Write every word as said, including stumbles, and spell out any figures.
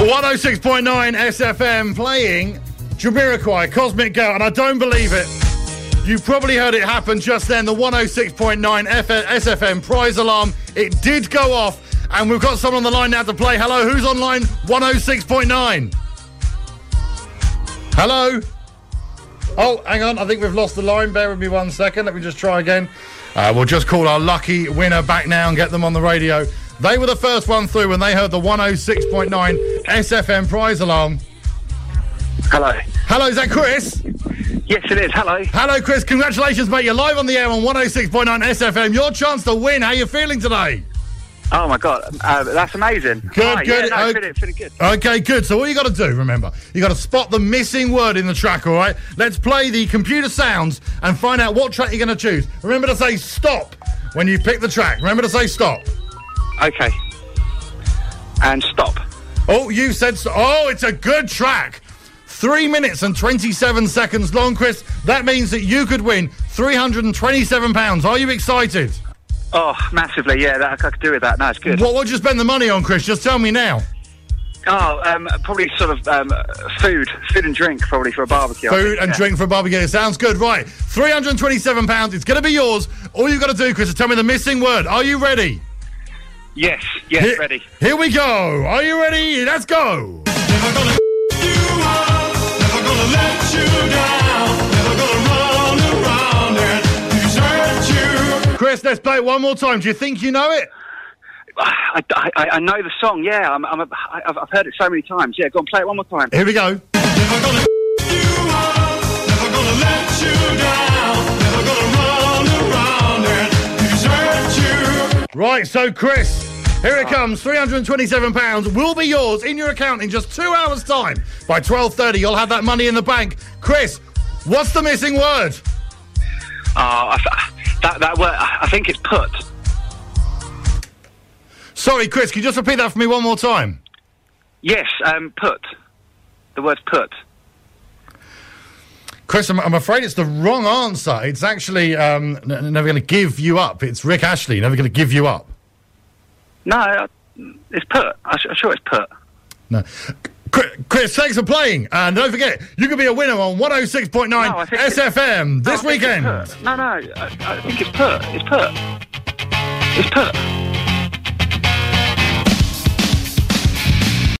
one oh six point nine S F M playing Jamiroquai, Cosmic Girl, and I don't believe it. You probably heard it happen just then. The one oh six point nine S F M prize alarm, it did go off, and we've got someone on the line now to play. Hello, who's on line one oh six point nine? Hello? Oh, hang on, I think we've lost the line. Bear with me one second. Let me just try again. Uh, we'll just call our lucky winner back now and get them on the radio. They were the first one through when they heard the one oh six point nine S F M prize alarm. Hello. Hello, is that Chris? Yes, it is. Hello. Hello, Chris. Congratulations, mate. You're live on the air on one oh six point nine S F M. Your chance to win. How are you feeling today? Oh, my God. Uh, that's amazing. Good, Hi, good. Yeah, no, okay. feeling, feeling good. Okay, good. So what you got to do, remember, you got to spot the missing word in the track, all right? Let's play the computer sounds and find out what track you're going to choose. Remember to say stop when you pick the track. Remember to say stop. Okay. And stop. Oh, you said so. Oh, it's a good track. Three minutes and twenty-seven seconds long, Chris. That means that you could win three hundred twenty-seven pounds. Are you excited? Oh, massively, yeah, that, I could do with that. No, it's good. What would you spend the money on, Chris? Just tell me now. Oh, um, probably sort of um, food. Food and drink, probably, for a barbecue. Food think, and yeah. drink for a barbecue. Sounds good. Right. three hundred twenty-seven pounds. It's going to be yours. All you've got to do, Chris, is tell me the missing word. Are you ready? Yes, yes, Here, ready. Here we go. Are you ready? Let's go. Never gonna you up, never gonna let you down, never gonna run around and desert you. Chris, let's play it one more time. Do you think you know it? I, I, I know the song, yeah. I'm, I'm a, I've, I've heard it so many times. Yeah, go on, play it one more time. Here we go. Never gonna you up, never gonna let you down, never gonna run around and desert you. Right, so Chris, here it comes. three hundred twenty-seven pounds will be yours in your account in just two hours' time. By twelve thirty, you'll have that money in the bank. Chris, what's the missing word? Oh, I, that, that word, I think it's put. Sorry, Chris, can you just repeat that for me one more time? Yes, um, put. The word's put. Chris, I'm, I'm afraid it's the wrong answer. It's actually um, n- never going to give you up. It's Rick Ashley, never going to give you up. No, it's put. I'm sure it's put. No. Chris, thanks for playing. And don't forget, you could be a winner on one oh six point nine No, I think S F M No, this I think weekend. it's put. No, no, I, I think it's put. It's put. It's put.